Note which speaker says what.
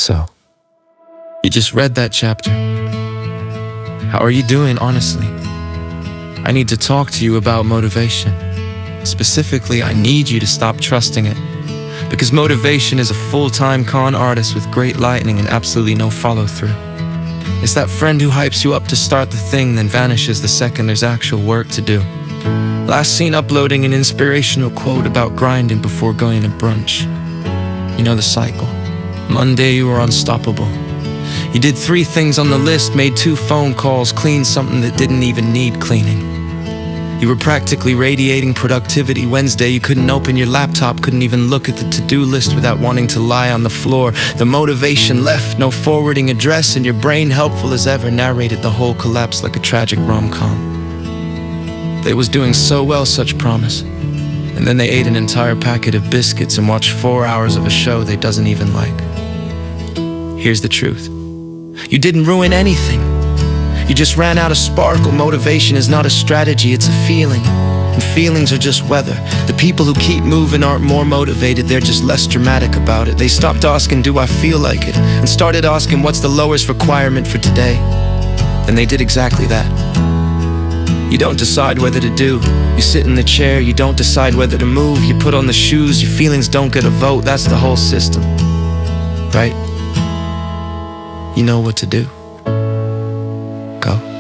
Speaker 1: So, you just read that chapter. How are you doing, honestly? I need to talk to you about motivation. Specifically, I need you to stop trusting it. Because motivation is a full-time con artist with great lightning and absolutely no follow-through. It's that friend who hypes you up to start the thing, then vanishes the second there's actual work to do. Last seen uploading an inspirational quote about grinding before going to brunch. You know the cycle. Monday you were unstoppable. You did 3 things on the list, made 2 phone calls, cleaned something that didn't even need cleaning. You were practically radiating productivity. Wednesday you couldn't open your laptop, couldn't even look at the to-do list without wanting to lie on the floor. The motivation left, no forwarding address, and your brain, helpful as ever, narrated the whole collapse like a tragic rom-com. They was doing so well, such promise. And then they ate an entire packet of biscuits and watched 4 hours of a show they doesn't even like. Here's the truth. You didn't ruin anything. You just ran out of sparkle. Motivation is not a strategy, it's a feeling. And feelings are just weather. The people who keep moving aren't more motivated, they're just less dramatic about it. They stopped asking, do I feel like it? And started asking, what's the lowest requirement for today? And they did exactly that. You don't decide whether to do. You sit in the chair, you don't decide whether to move. You put on the shoes, your feelings don't get a vote. That's the whole system, right? You know what to do. Go.